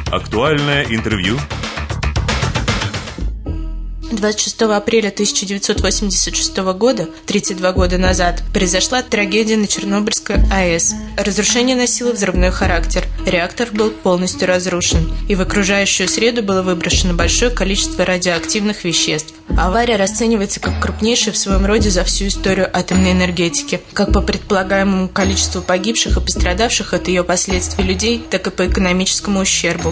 Актуальное интервью. 26 апреля 1986 года, 32 года назад, произошла трагедия на Чернобыльской АЭС. Разрушение носило взрывной характер. Реактор был полностью разрушен, и в окружающую среду было выброшено большое количество радиоактивных веществ. Авария расценивается как крупнейшая в своем роде за всю историю атомной энергетики, как по предполагаемому количеству погибших и пострадавших от ее последствий людей, так и по экономическому ущербу.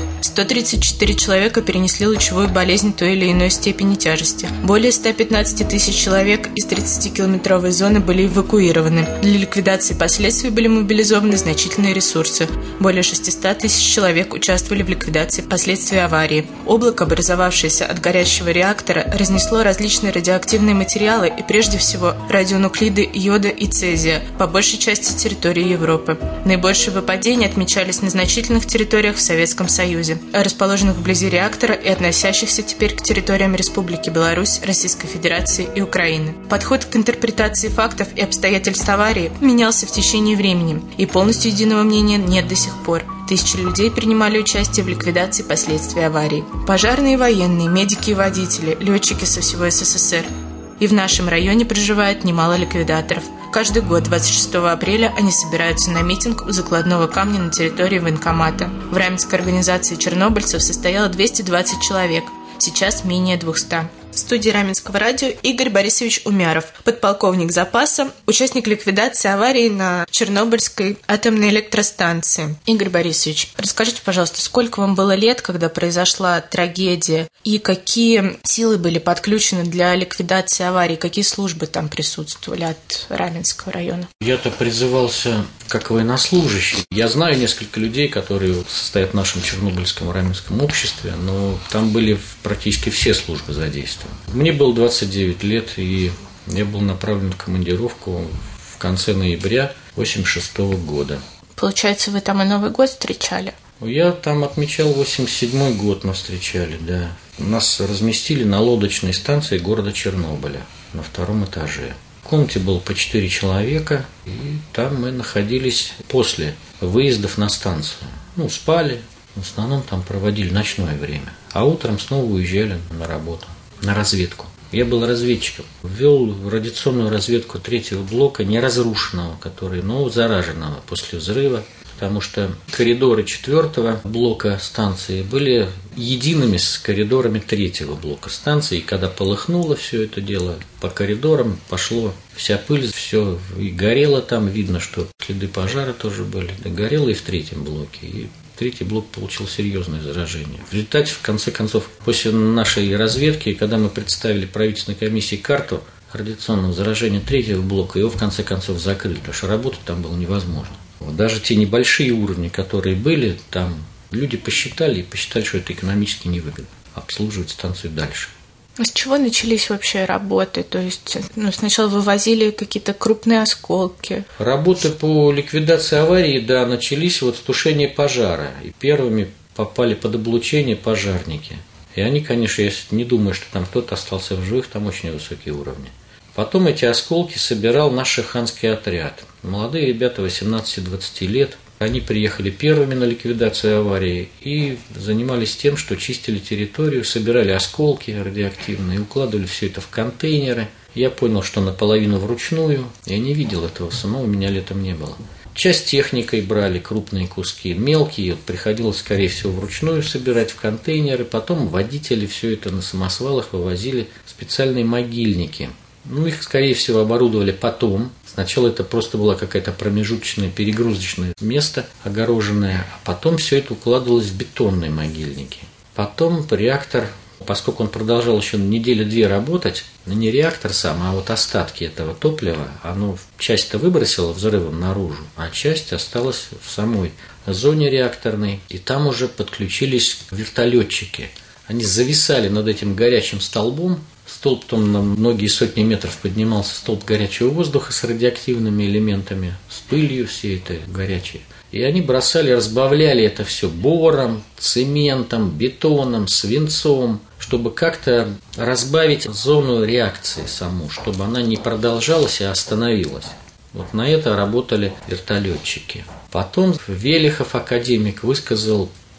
134 человека перенесли лучевую болезнь той или иной степени тяжести. Более 115 тысяч человек из 30-километровой зоны были эвакуированы. Для ликвидации последствий были мобилизованы значительные ресурсы. Более 600 тысяч человек участвовали в ликвидации последствий аварии. Облако, образовавшееся от горящего реактора, разнесло различные радиоактивные материалы и прежде всего радионуклиды йода и цезия по большей части территории Европы. Наибольшие выпадения отмечались на значительных территориях в Советском Союзе, расположенных вблизи реактора и относящихся теперь к территориям Республики Беларусь, Российской Федерации и Украины. Подход к интерпретации фактов и обстоятельств аварии менялся в течение времени, и полностью единого мнения нет до сих пор. Тысячи людей принимали участие в ликвидации последствий аварии. Пожарные, военные, медики и водители, летчики со всего СССР. И в нашем районе проживает немало ликвидаторов. Каждый год 26 апреля они собираются на митинг у закладного камня на территории военкомата. В раменской организации чернобыльцев состояло 220 человек, сейчас менее 200. В студии Раменского радио Игорь Борисович Умяров, подполковник запаса, участник ликвидации аварии на Чернобыльской атомной электростанции. Игорь Борисович, расскажите, пожалуйста, сколько вам было лет, когда произошла трагедия, и какие силы были подключены для ликвидации аварии, какие службы там присутствовали от Раменского района? Я-то призывался как военнослужащий. Я знаю несколько людей, которые состоят в нашем Чернобыльском Раменском обществе, но там были практически все службы задействованы. Мне было 29 лет, и я был направлен в командировку в конце ноября 1986 года. Получается, вы там и Новый год встречали? Я там отмечал 1987 год, мы встречали, да. Нас разместили на лодочной станции города Чернобыля на 2-м этаже. В комнате было по 4 человека, и там мы находились после выездов на станцию. Спали, в основном там проводили ночное время, а утром снова уезжали на работу. На разведку. Я был разведчиком. Ввел радиационную разведку 3-го блока, не разрушенного, но зараженного после взрыва, потому что коридоры 4-го блока станции были едиными с коридорами 3-го блока станции. И когда полыхнуло все это дело, по коридорам пошло вся пыль, все и горело там. Видно, что следы пожара тоже были. Горело и в 3-м блоке. И 3-й блок получил серьезное заражение. В результате, в конце концов, после нашей разведки, когда мы представили правительственной комиссии карту радиационного заражения 3-го блока, его в конце концов закрыли, потому что работать там было невозможно. Даже те небольшие уровни, которые были, там люди посчитали, что это экономически невыгодно обслуживать станцию дальше. С чего начались вообще работы? То есть сначала вывозили какие-то крупные осколки? Работы по ликвидации аварии, начались с тушения пожара. И первыми попали под облучение пожарники. И они, конечно, я не думаю, что там кто-то остался в живых, там очень высокие уровни. Потом эти осколки собирал наш шиханский отряд. Молодые ребята 18-20 лет. Они приехали первыми на ликвидацию аварии и занимались тем, что чистили территорию, собирали осколки радиоактивные, укладывали все это в контейнеры. Я понял, что наполовину вручную. Я не видел этого, самого у меня летом не было. Часть техникой брали крупные куски, мелкие приходилось, скорее всего, вручную собирать в контейнеры. Потом водители все это на самосвалах вывозили в специальные могильники. Их, скорее всего, оборудовали потом. Сначала это просто было какое-то промежуточное перегрузочное место, огороженное, а потом все это укладывалось в бетонные могильники. Потом реактор, поскольку он продолжал еще неделю-две работать, не реактор сам, а остатки этого топлива, оно часть-то выбросило взрывом наружу, а часть осталась в самой зоне реакторной, и там уже подключились вертолетчики. Они зависали над этим горячим столбом. Столб потом на многие сотни метров поднимался, столб горячего воздуха с радиоактивными элементами, с пылью всей этой горячей. И они бросали, разбавляли это все бором, цементом, бетоном, свинцом, чтобы как-то разбавить зону реакции саму, чтобы она не продолжалась, а остановилась. На это работали вертолетчики. Потом Велихов, академик, высказал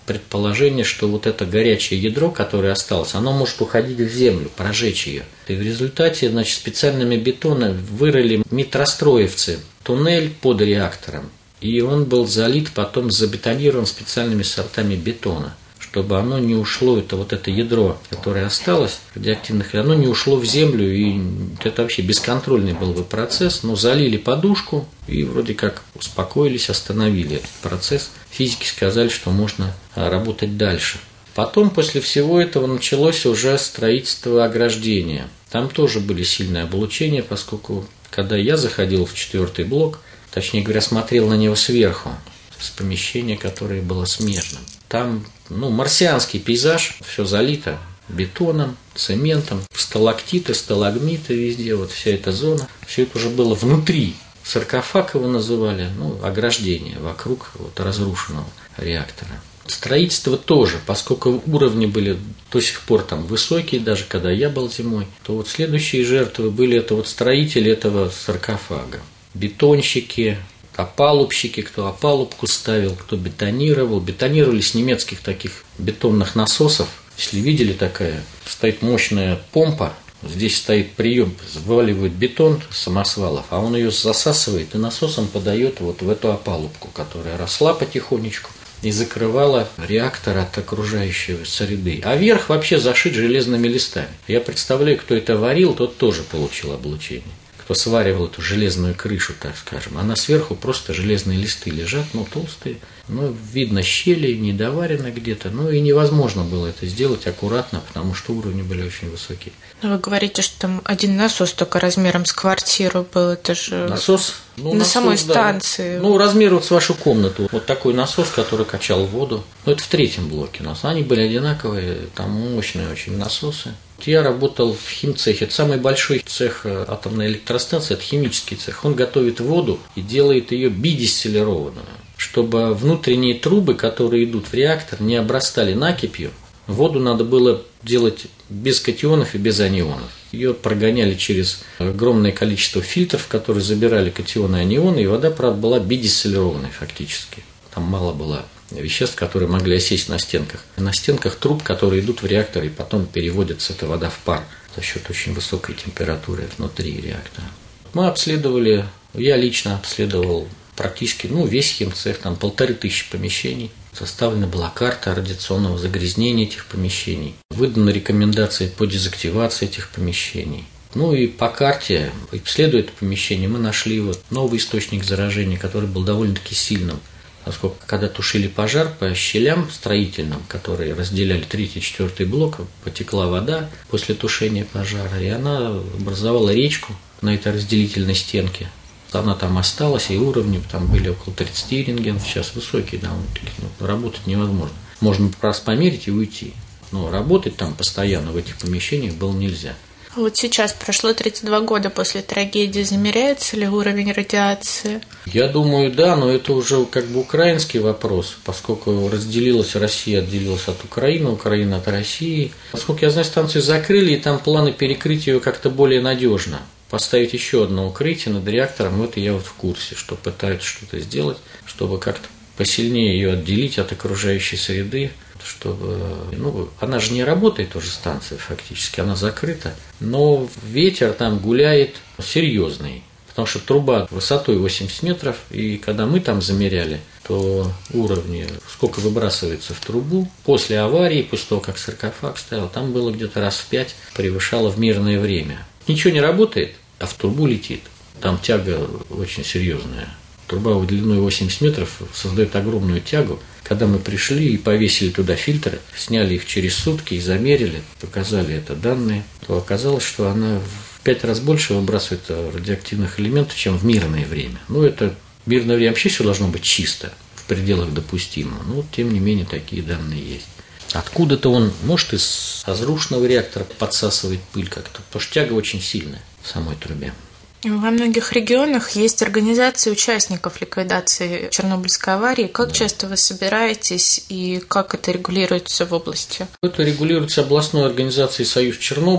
предположение, что вот это горячее ядро, которое осталось, оно может уходить в землю, прожечь ее. И в результате, значит, специальными бетонами вырыли метростроевцы туннель под реактором. И он был залит, потом забетонирован специальными сортами бетона, чтобы оно не ушло, это ядро, которое осталось, радиоактивных, оно не ушло в землю, и это вообще бесконтрольный был бы процесс, но залили подушку и вроде как успокоились, остановили этот процесс. Физики сказали, что можно работать дальше. Потом, после всего этого, началось уже строительство ограждения. Там тоже были сильные облучения, поскольку, когда я заходил в 4-й блок, точнее говоря, смотрел на него сверху, с помещения, которое было смежным. Там, марсианский пейзаж, все залито бетоном, цементом, сталактиты, сталагмиты везде, вся эта зона. Все это уже было внутри. Саркофаг его называли, ограждение вокруг разрушенного реактора. Строительство тоже, поскольку уровни были до сих пор там высокие, даже когда я был зимой, то следующие жертвы были строители этого саркофага. Бетонщики, опалубщики, кто опалубку ставил, кто бетонировал. Бетонировали с немецких таких бетонных насосов. Если видели, такая стоит мощная помпа, здесь стоит прием, вываливают бетон с самосвалов, а он ее засасывает и насосом подает в эту опалубку, которая росла потихонечку и закрывала реактор от окружающей среды. А верх вообще зашит железными листами. Я представляю, кто это варил, тот тоже получил облучение. Кто сваривал эту железную крышу, так скажем. Она сверху просто железные листы лежат, толстые. Видно щели, недоварено где-то. И невозможно было это сделать аккуратно, потому что уровни были очень высокие. Вы говорите, что там один насос только размером с квартиру был. Это же насос? Насос, самой станции. Да. Размер с вашу комнату. Такой насос, который качал воду. Это в 3-м блоке. Они были одинаковые, там мощные очень насосы. Я работал в химцехе. Это самый большой цех атомной электростанции, это химический цех. Он готовит воду и делает ее бидистиллированную, чтобы внутренние трубы, которые идут в реактор, не обрастали накипью. Воду надо было делать без катионов и без анионов. Ее прогоняли через огромное количество фильтров, которые забирали катионы и анионы, и вода, правда, была бидистиллированной фактически. Там мало было веществ, которые могли осесть на стенках. На стенках труб, которые идут в реактор, и потом переводится эта вода в пар за счет очень высокой температуры внутри реактора. Мы обследовали, я лично обследовал практически весь химцех, там 1500 помещений. Составлена была карта радиационного загрязнения этих помещений. Выданы рекомендации по дезактивации этих помещений. И по карте, исследуя это помещение, мы нашли новый источник заражения, который был довольно-таки сильным. Поскольку, когда тушили пожар, по щелям строительным, которые разделяли 3-й и 4-й блок, потекла вода после тушения пожара, и она образовала речку на этой разделительной стенке. Она там осталась, и уровни там были около 30 рентгенов, сейчас высокие довольно-таки, работать невозможно. Можно раз померить и уйти, но работать там постоянно в этих помещениях было нельзя. Сейчас прошло 32 года после трагедии. Замеряется ли уровень радиации? Я думаю, да, но это уже украинский вопрос, поскольку Россия отделилась от Украины, Украина от России. Поскольку, я знаю, станцию закрыли, и там планы перекрыть ее как-то более надежно. Поставить еще одно укрытие над реактором, это я в курсе, что пытаются что-то сделать, чтобы как-то посильнее ее отделить от окружающей среды, чтобы, она же не работает уже, станция фактически, она закрыта, но ветер там гуляет серьезный, потому что труба высотой 80 метров, и когда мы там замеряли, то уровни, сколько выбрасывается в трубу, после аварии, после того, как саркофаг стоял, там было где-то раз в 5 превышало в мирное время. Ничего не работает, а в трубу летит. Там тяга очень серьезная. Труба длиной 80 метров создает огромную тягу. Когда мы пришли и повесили туда фильтры, сняли их через сутки и замерили, показали это данные, то оказалось, что она в 5 раз больше выбрасывает радиоактивных элементов, чем в мирное время. Это мирное время вообще все должно быть чисто, в пределах допустимого. Но тем не менее такие данные есть. Откуда-то он, может, из разрушенного реактора подсасывает пыль как-то, потому что тяга очень сильная в самой трубе. Во многих регионах есть организации участников ликвидации Чернобыльской аварии. Как часто вы собираетесь и как это регулируется в области? Это регулируется областной организацией «Союз Чернобыль».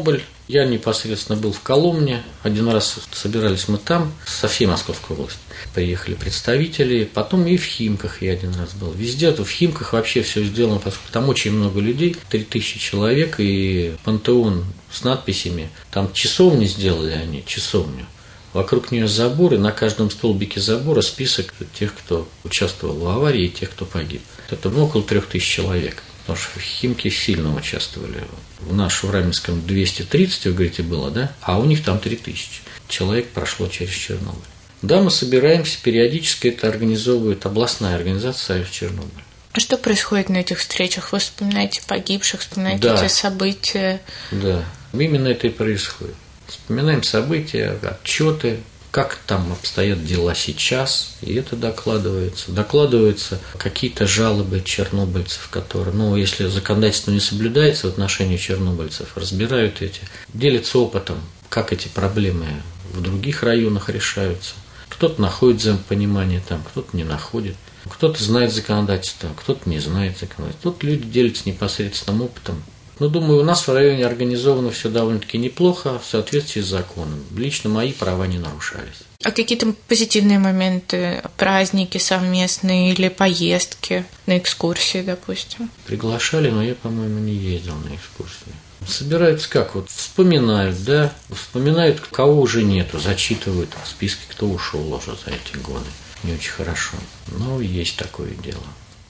Я непосредственно был в Коломне. Один раз собирались мы там, со всей Московской области. Приехали представители. Потом и в Химках я один раз был. Везде, в Химках вообще все сделано, поскольку там очень много людей, 3000 человек, и пантеон с надписями. Там часовни сделали они, часовню. Вокруг нее забор, и на каждом столбике забора список тех, кто участвовал в аварии, и тех, кто погиб. Это около 3000 человек. Потому что в Химки сильно участвовали. В нашем Раменском 230, вы говорите, было, да? А у них там 3000 человек прошло через Чернобыль. Да, мы собираемся, периодически это организовывает областная организация «Союз Чернобыль». А что происходит на этих встречах? Вы вспоминаете погибших, вспоминаете эти события? Да, именно это и происходит. Вспоминаем события, отчеты, как там обстоят дела сейчас, и это докладывается. Докладываются какие-то жалобы чернобыльцев, которые, если законодательство не соблюдается в отношении чернобыльцев, разбирают эти, делятся опытом, как эти проблемы в других районах решаются. Кто-то находит взаимопонимание там, кто-то не находит. Кто-то знает законодательство, кто-то не знает законодательство. Тут люди делятся непосредственным опытом. Но, думаю, у нас в районе организовано все довольно-таки неплохо, в соответствии с законом. Лично мои права не нарушались. А какие-то позитивные моменты, праздники совместные или поездки на экскурсии, допустим? Приглашали, но я, по-моему, не ездил на экскурсии. Собираются как? Вспоминают, да? Вспоминают, кого уже нету, зачитывают в списке, кто ушел уже за эти годы. Не очень хорошо. Но есть такое дело.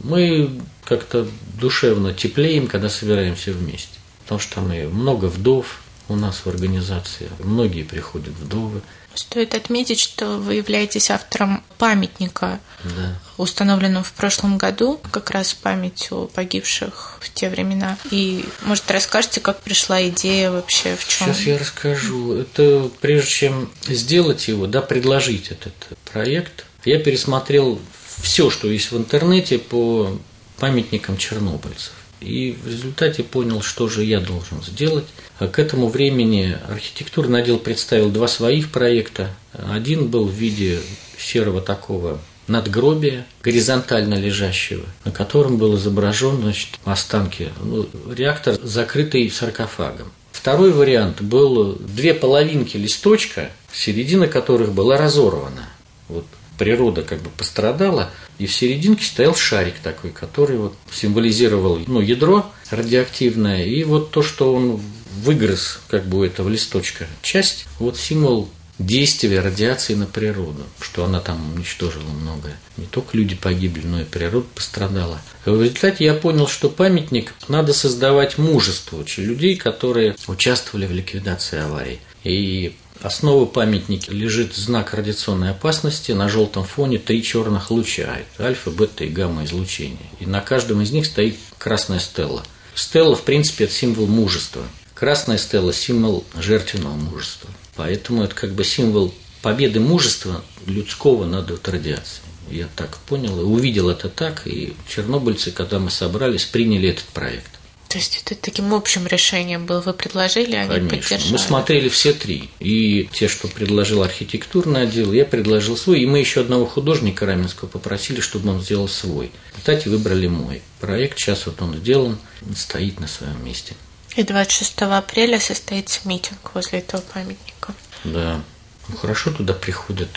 Мы как-то душевно теплеем, когда собираемся вместе. Потому что там и много вдов у нас в организации. Многие приходят вдовы. Стоит отметить, что вы являетесь автором памятника, установленного в прошлом году, как раз в память о погибших в те времена. И, может, расскажете, как пришла идея вообще, в чем? Сейчас я расскажу. Это прежде чем сделать его, предложить этот проект, я пересмотрел все, что есть в интернете по памятникам чернобыльцев. И в результате понял, что же я должен сделать. К этому времени архитектурный отдел представил 2 своих проекта. Один был в виде серого такого надгробия, горизонтально лежащего, на котором был изображен, останки, реактор, закрытый саркофагом. Второй вариант был 2 половинки листочка, середина которых была разорвана. Природа пострадала, и в серединке стоял шарик такой, который символизировал ядро радиоактивное, и то, что он выгрыз у этого листочка часть, символ действия радиации на природу, что она там уничтожила многое. Не только люди погибли, но и природа пострадала. В результате я понял, что памятник надо создавать мужеству людей, которые участвовали в ликвидации аварий. И основа памятника лежит знак радиационной опасности, на желтом фоне 3 черных луча, это альфа, бета и гамма излучения. И на каждом из них стоит красная стелла. Стелла, в принципе, это символ мужества. Красная стелла – символ жертвенного мужества. Поэтому это символ победы мужества людского над радиацией. Я так понял и увидел это так, и чернобыльцы, когда мы собрались, приняли этот проект. То есть это таким общим решением было, вы предложили, они поддержали? Мы смотрели все 3. И те, что предложил архитектурный отдел, я предложил свой. И мы еще одного художника раменского попросили, чтобы он сделал свой. Кстати, выбрали мой проект. Сейчас он сделан, стоит на своем месте. И 26 апреля состоится митинг возле этого памятника. Да. Хорошо туда приходят.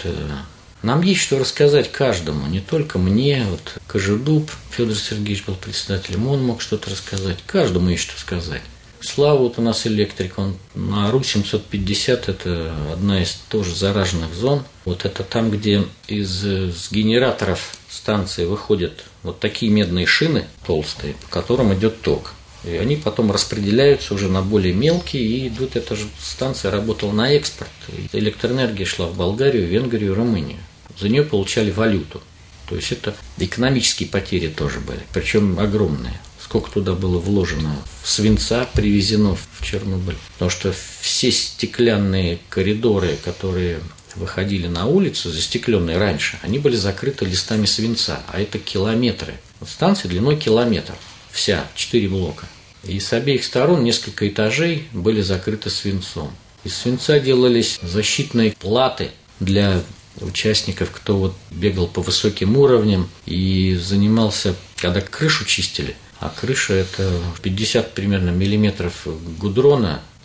Нам есть что рассказать каждому, не только мне. Кожедуб Федор Сергеевич был председателем, он мог что-то рассказать. Каждому есть что сказать. Слава, у нас электрик, он на РУ-750, это одна из тоже зараженных зон. Это там, где из генераторов станции выходят такие медные шины толстые, по которым идет ток. И они потом распределяются уже на более мелкие, и идут, эта же станция работала на экспорт. Электроэнергия шла в Болгарию, Венгрию, Румынию. За нее получали валюту. То есть это экономические потери тоже были, причем огромные. Сколько туда было вложено свинца, привезено в Чернобыль. Потому что все стеклянные коридоры, которые выходили на улицу, застекленные раньше, они были закрыты листами свинца, а это километры. Станция длиной километр. Вся, 4 блока. И с обеих сторон несколько этажей были закрыты свинцом. Из свинца делались защитные платы для участников, кто бегал по высоким уровням и занимался, когда крышу чистили. А крыша – это 50 примерно миллиметров гудрона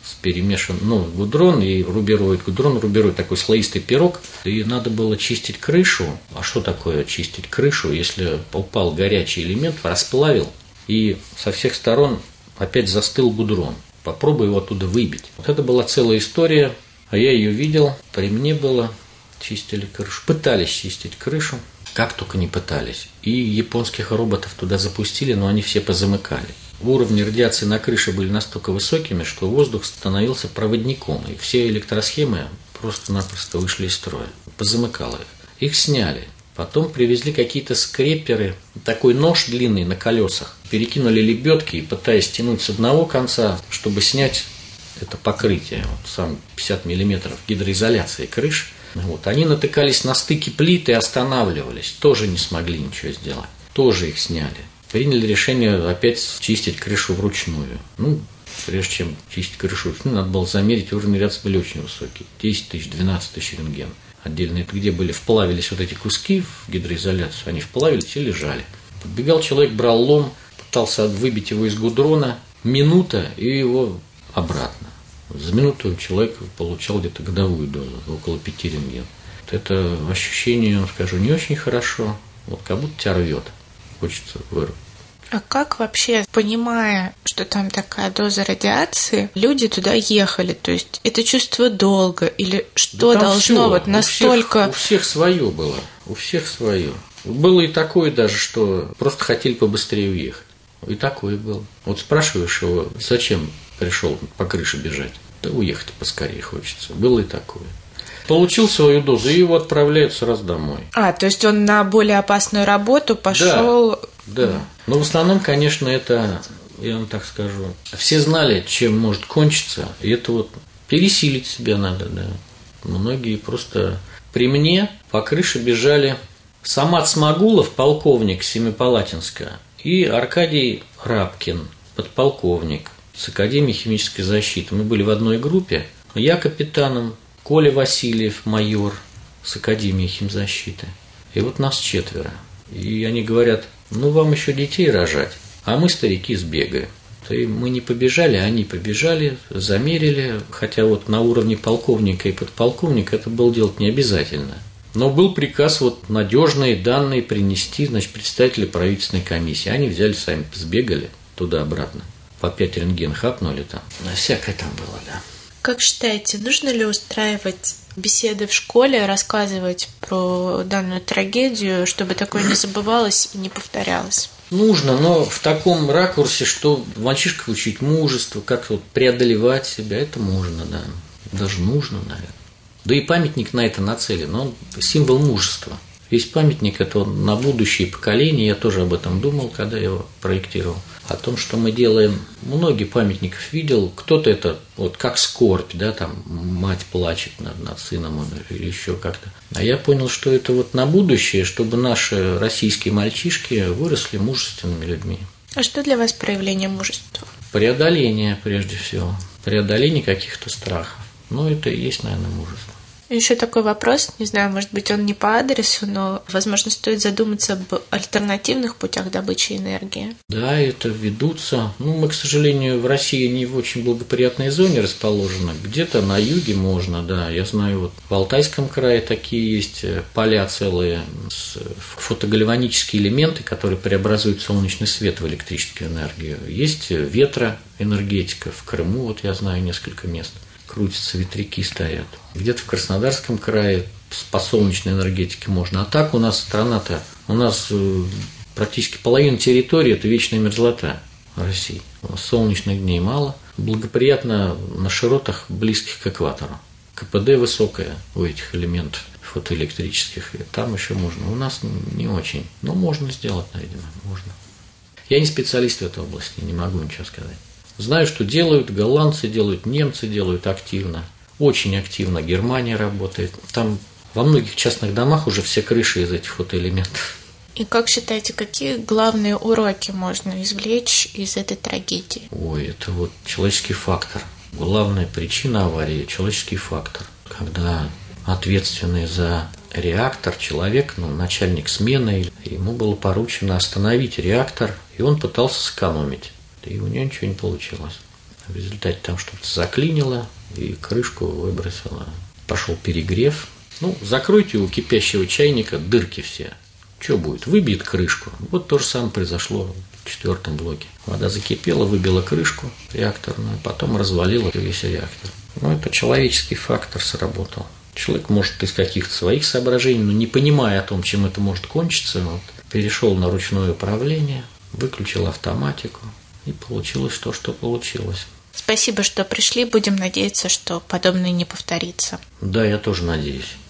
перемешан, гудрон и рубероид. Гудрон, рубероид, такой слоистый пирог. И надо было чистить крышу. А что такое чистить крышу, если упал горячий элемент, расплавил, и со всех сторон опять застыл гудрон? Попробуй его оттуда выбить. Вот это была целая история, а я ее видел, при мне было, чистили крышу. Пытались чистить крышу, как только не пытались. И японских роботов туда запустили, но они все позамыкали. Уровни радиации на крыше были настолько высокими, что воздух становился проводником, и все электросхемы просто-напросто вышли из строя. Позамыкало их. Их сняли. Потом привезли какие-то скрепперы, такой нож длинный на колесах. Перекинули лебедки и пытаясь тянуть с одного конца, чтобы снять это покрытие, сам 50 мм гидроизоляции крыш. Они натыкались на стыки плит и останавливались. Тоже не смогли ничего сделать. Тоже их сняли. Приняли решение опять чистить крышу вручную. Прежде чем чистить крышу вручную, надо было замерить, уровни радиации были очень высокие. 10 тысяч, 12 тысяч рентген. Отдельно это где были, вплавились вот эти куски в гидроизоляцию, они вплавились и лежали. Подбегал человек, брал лом, пытался выбить его из гудрона, минута и его обратно. За минуту человек получал где-то годовую дозу, около 5 рентген. Это ощущение, скажу, не очень хорошо, как будто тебя рвет. Хочется вырвать. А как вообще, понимая, что там такая доза радиации, люди туда ехали? То есть это чувство долга или что должно все. Настолько... У всех свое было. У всех свое. Было и такое даже, что просто хотели побыстрее уехать. И такое было. Спрашиваешь его, зачем пришел по крыше бежать? Да уехать поскорее хочется. Было и такое. Получил свою дозу, и его отправляют сразу домой. То есть он на более опасную работу пошел. Да. Но в основном, конечно, это, я вам так скажу, все знали, чем может кончиться, и это пересилить себя надо, да. Многие просто при мне по крыше бежали Самат Смагулов, полковник Семипалатинска, и Аркадий Рабкин, подполковник с Академии химической защиты. Мы были в одной группе, я капитаном, Коля Васильев, майор с Академии химзащиты. И нас 4. И они говорят, вам еще детей рожать, а мы, старики, сбегаем. И мы не побежали, они побежали, замерили, хотя на уровне полковника и подполковника это было делать не обязательно. Но был приказ надежные данные принести, представители правительственной комиссии. Они взяли сами, сбегали туда-обратно. По 5 рентген хапнули там. Всякое там было, да. Как считаете, нужно ли устраивать беседы в школе, рассказывать про данную трагедию, чтобы такое не забывалось и не повторялось? Нужно, но в таком ракурсе, что мальчишках учить мужеству, как преодолевать себя, это можно, да. Даже нужно, наверное. Да и памятник на это нацелен, он символ мужества. Весь памятник – это на будущее поколение, я тоже об этом думал, когда его проектировал. О том, что мы делаем, многие памятников видел, кто-то это как скорбь, да, там мать плачет над сыном или еще как-то. А я понял, что это на будущее, чтобы наши российские мальчишки выросли мужественными людьми. А что для вас проявление мужества? Преодоление, прежде всего. Преодоление каких-то страхов. Это и есть, наверное, мужество. Еще такой вопрос, не знаю, может быть, он не по адресу, но, возможно, стоит задуматься об альтернативных путях добычи энергии. Да, это ведутся. Мы, к сожалению, в России не в очень благоприятной зоне расположены. Где-то на юге можно, да. Я знаю, в Алтайском крае такие есть поля целые, фотогальванические элементы, которые преобразуют солнечный свет в электрическую энергию. Есть ветроэнергетика. В Крыму, я знаю, несколько мест. Крутятся, ветряки стоят. Где-то в Краснодарском крае по солнечной энергетике можно. А так у нас страна-то, практически половина территории – это вечная мерзлота России. У нас солнечных дней мало. Благоприятно на широтах, близких к экватору. КПД высокое у этих элементов фотоэлектрических. И там еще можно. У нас не очень. Но можно сделать, видимо, можно. Я не специалист в этой области, не могу ничего сказать. Знаю, что делают, голландцы делают, немцы делают активно. Очень активно Германия работает. Там во многих частных домах уже все крыши из этих фотоэлементов. И как считаете, какие главные уроки можно извлечь из этой трагедии? Это человеческий фактор. Главная причина аварии – человеческий фактор. Когда ответственный за реактор человек, начальник смены, ему было поручено остановить реактор, и он пытался сэкономить. И у него ничего не получилось. В результате там что-то заклинило и крышку выбросило. Пошел перегрев. Закройте у кипящего чайника дырки все. Что будет? Выбьет крышку. Вот то же самое произошло в 4-м блоке. Вода закипела, выбила крышку реакторную, потом развалила весь реактор. Это человеческий фактор сработал. Человек, может, из каких-то своих соображений, но не понимая о том, чем это может кончиться, перешел на ручное управление, выключил автоматику, и получилось то, что получилось. Спасибо, что пришли. Будем надеяться, что подобное не повторится. Да, я тоже надеюсь.